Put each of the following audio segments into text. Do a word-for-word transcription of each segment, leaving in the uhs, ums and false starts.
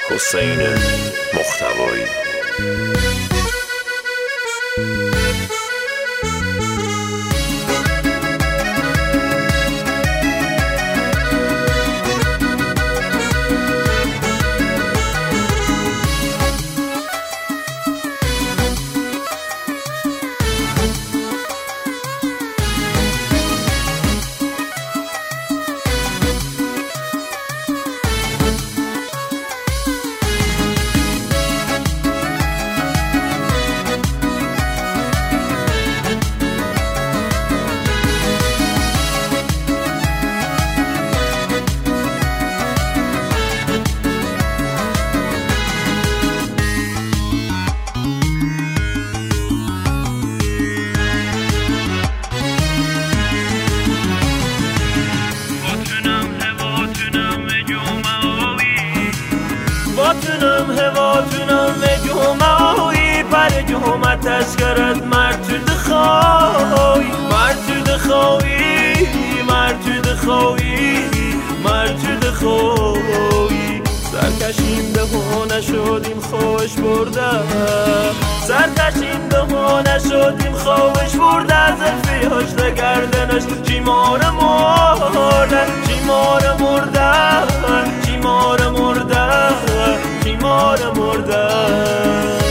حسین محتوایی. واتونم هواتونم جمعایی پر جمعه تذکرت مرد تو دخوایی مرد تو دخوایی مرد تو دخوایی مرد تو دخوایی سرکشیم به ها نشدیم خوش برده سرکشیم به ها نشدیم خوش برده زلفی هشت گردنش چی ماره مردن چی ماره مردن چی ماره مردن چی ماره مردن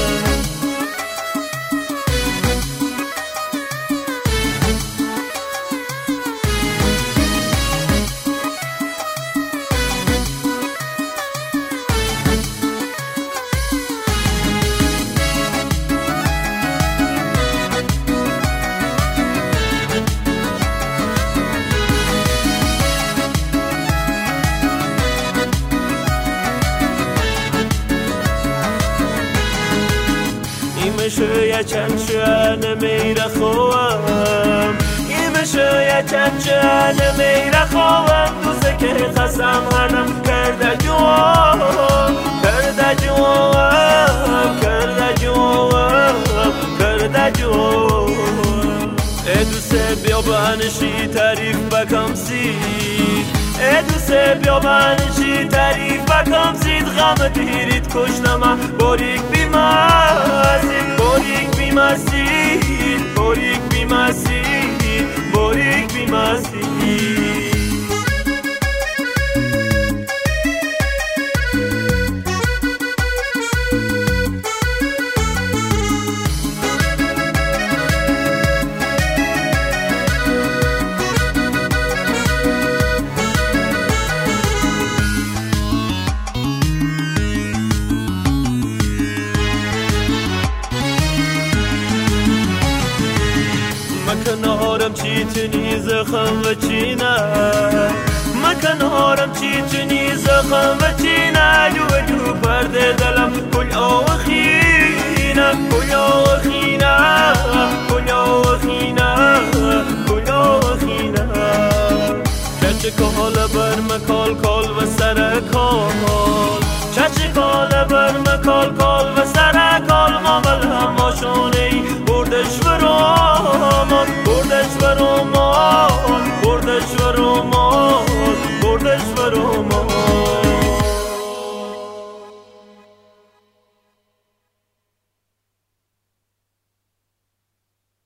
میشه چند شانه میره خوام میشه یه چند شانه میره خوام دوسته که قسم هرم کرده جوام کرده جوام کرده جوام کرده جوام ای دوسته بیا بانشی تعریف بکم سید ای دوسته بیا بانشی تعریف بکم سید غم دیرید کشنم باریک بیمازید باریک بیمازید باریک بیمازید باریک بیمازید مکنارم چی تنی زخم و چینه مکنارم چی تنی زخم و چینه جو جو پرده دلم کل آوخینه کل آوخینه کل آوخینه کل آوخینه چچه کال بر مکال کال و سر کال چچه کال بر مکال کال و سر کال مامل هم آشونه ای بردش برام بردش برام